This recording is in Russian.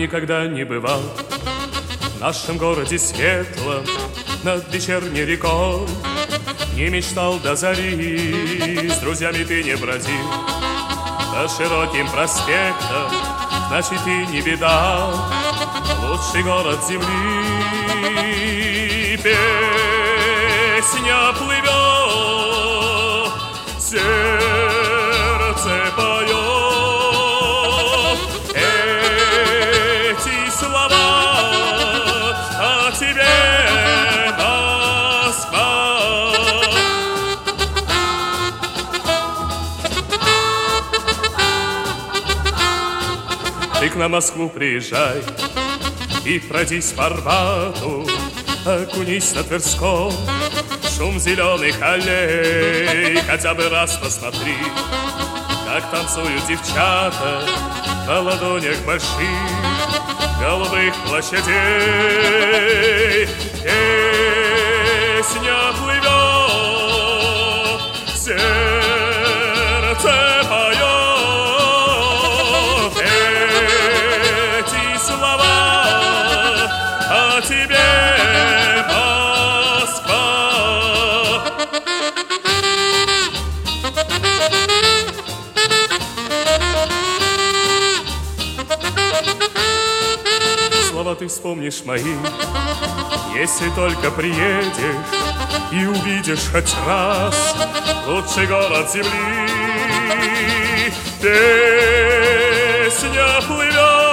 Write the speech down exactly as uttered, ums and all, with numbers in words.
никогда не бывал в нашем городе светлом над вечерней рекой. Не мечтал до зари, с друзьями ты не бродил по широким проспектам, значит, ты не видал лучший город земли. Песня плывет, сердце поет эти слова о тебе, Москва. Ты к нам в Москву приезжай и пройдись по Арбату, окунись на Тверском шум зеленых аллей. Хотя бы раз посмотри, как танцуют девчата на ладонях больших голубых площадей. Песня плывет, сердце поет эти слова о тебе, Москва. Слова ты вспомнишь мои, если только приедешь и увидишь хоть раз лучший город земли. Песня плывет,